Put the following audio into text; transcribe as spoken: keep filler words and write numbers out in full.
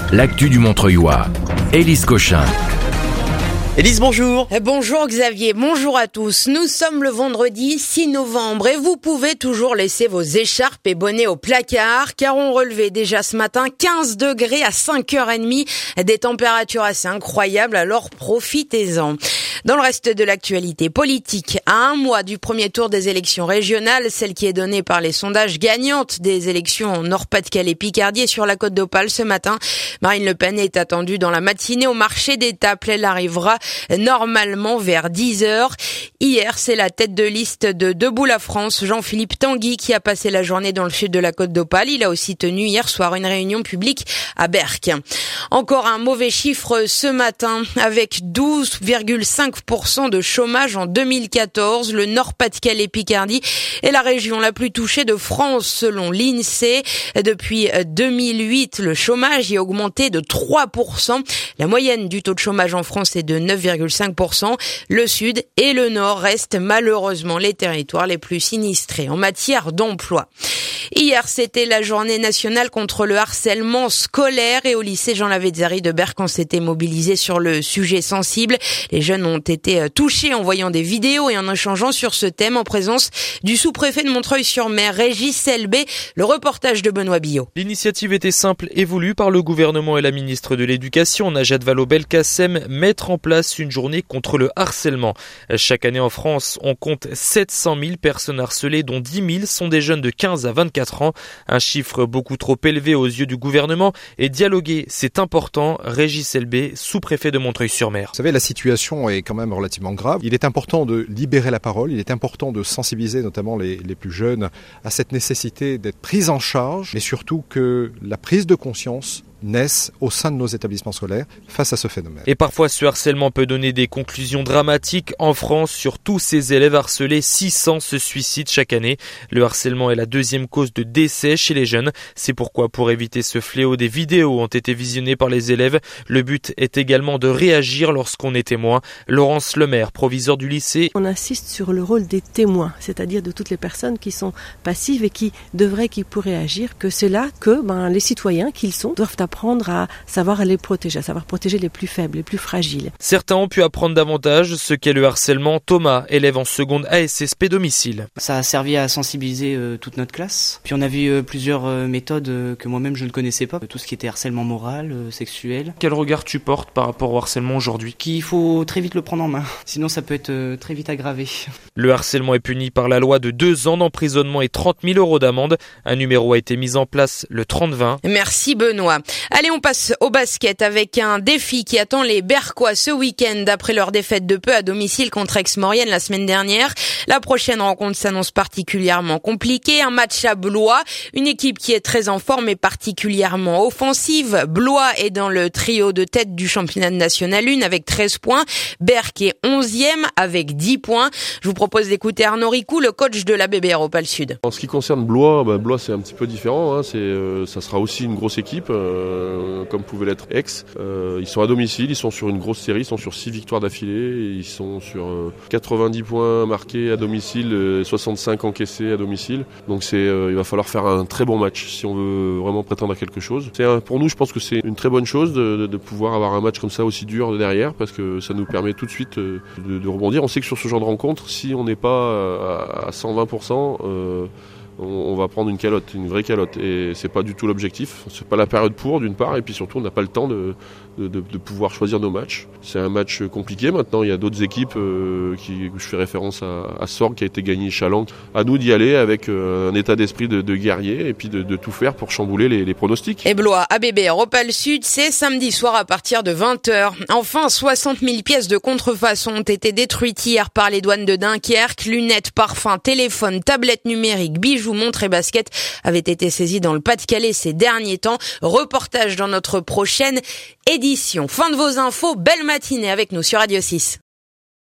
l'actu du Montreuillois. Élise Cochin. Élise, bonjour. Bonjour Xavier, bonjour à tous. Nous sommes le vendredi six novembre et vous pouvez toujours laisser vos écharpes et bonnets au placard car on relevait déjà ce matin quinze degrés à cinq heures trente, des températures assez incroyables, alors profitez-en. Dans le reste de l'actualité politique, à un mois du premier tour des élections régionales, celle qui est donnée par les sondages gagnantes des élections en Nord-Pas-de-Calais-Picardie et sur la Côte d'Opale ce matin, Marine Le Pen est attendue dans la matinée au marché d'Étaples. Elle arrivera normalement vers dix heures. Hier, c'est la tête de liste de Debout la France, Jean-Philippe Tanguy, qui a passé la journée dans le sud de la Côte d'Opale. Il a aussi tenu hier soir une réunion publique à Berck. Encore un mauvais chiffre ce matin, avec douze virgule cinq pour cent de chômage en deux mille quatorze. Le Nord-Pas-de-Calais-Picardie est la région la plus touchée de France selon l'INSEE. Depuis deux mille huit, le chômage y a augmenté de trois pour cent. La moyenne du taux de chômage en France est de neuf virgule cinq pour cent. Le Sud et le Nord restent malheureusement les territoires les plus sinistrés en matière d'emploi. Hier, c'était la journée nationale contre le harcèlement scolaire et au lycée Jean Lavezzari de Berck, on s'était mobilisé sur le sujet sensible. Les jeunes ont été touchés en voyant des vidéos et en échangeant sur ce thème en présence du sous-préfet de Montreuil-sur-Mer, Régis Selbé. Le reportage de Benoît Billot. L'initiative était simple et voulue par le gouvernement et la ministre de l'Éducation, Najat Vallaud-Belkacem, mettre en place une journée contre le harcèlement. Chaque année en France, on compte sept cent mille personnes harcelées, dont dix mille sont des jeunes de quinze à vingt-quatre ans. Un chiffre beaucoup trop élevé aux yeux du gouvernement. Et dialoguer, c'est important. Régis Selbé, sous-préfet de Montreuil-sur-Mer. Vous savez, la situation est quand même relativement grave. Il est important de libérer la parole. Il est important de sensibiliser notamment les, les plus jeunes à cette nécessité d'être pris en charge, mais surtout que la prise de conscience naissent au sein de nos établissements scolaires face à ce phénomène. Et parfois, ce harcèlement peut donner des conclusions dramatiques. En France, sur tous ces élèves harcelés, six cents se suicident chaque année. Le harcèlement est la deuxième cause de décès chez les jeunes. C'est pourquoi, pour éviter ce fléau, des vidéos ont été visionnées par les élèves. Le but est également de réagir lorsqu'on est témoin. Laurence Lemaire, proviseur du lycée. On insiste sur le rôle des témoins, c'est-à-dire de toutes les personnes qui sont passives et qui devraient, qui pourraient agir, que c'est là que ben, les citoyens qu'ils sont doivent apprendre à savoir les protéger, à savoir protéger les plus faibles, les plus fragiles. Certains ont pu apprendre davantage ce qu'est le harcèlement. Thomas, élève en seconde A S S P domicile. Ça a servi à sensibiliser euh, toute notre classe. Puis on a vu euh, plusieurs euh, méthodes euh, que moi-même je ne connaissais pas. Tout ce qui était harcèlement moral, euh, sexuel. Quel regard tu portes par rapport au harcèlement aujourd'hui ? Qu'il faut très vite le prendre en main. Sinon ça peut être euh, très vite aggravé. Le harcèlement est puni par la loi de deux ans d'emprisonnement et trente mille euros d'amende. Un numéro a été mis en place, le trente vingt. Merci Benoît. Allez, on passe au basket avec un défi qui attend les Berquois ce week-end après leur défaite de peu à domicile contre Aix-Maurienne la semaine dernière. La prochaine rencontre s'annonce particulièrement compliquée. Un match à Blois, une équipe qui est très en forme et particulièrement offensive. Blois est dans le trio de tête du championnat de National un avec treize points. Berck est onzième avec dix points. Je vous propose d'écouter Arnaud Ricou, le coach de la B B R Opale Sud. En ce qui concerne Blois, bah Blois c'est un petit peu différent. Hein. C'est, euh, ça sera aussi une grosse équipe. Euh, comme pouvait l'être Aix. Euh, ils sont à domicile, ils sont sur une grosse série, ils sont sur six victoires d'affilée, ils sont sur euh, quatre-vingt-dix points marqués à domicile, euh, soixante-cinq encaissés à domicile. Donc c'est, euh, il va falloir faire un très bon match si on veut vraiment prétendre à quelque chose. C'est un, pour nous, je pense que c'est une très bonne chose de, de, de pouvoir avoir un match comme ça aussi dur derrière, parce que ça nous permet tout de suite euh, de, de rebondir. On sait que sur ce genre de rencontre, si on n'est pas à, à cent vingt pour cent, euh, on va prendre une calotte, une vraie calotte, et c'est pas du tout l'objectif. C'est pas la période pour, d'une part, et puis surtout on n'a pas le temps de, de, de pouvoir choisir nos matchs. C'est un match compliqué. Maintenant il y a d'autres équipes euh, qui, je fais référence à, à Sorgues qui a été gagné Chaland. À nous d'y aller avec euh, un état d'esprit de, de guerrier et puis de, de tout faire pour chambouler les, les pronostics. Et Blois à B B R Opale Sud, c'est samedi soir à partir de vingt heures. Enfin, soixante mille pièces de contrefaçon ont été détruites hier par les douanes de Dunkerque. Lunettes, parfums, téléphones, tablettes numériques, bijoux, montres et baskets avaient été saisis dans le Pas-de-Calais ces derniers temps. Reportage dans notre prochaine édition. Fin de vos infos, belle matinée avec nous sur Radio six.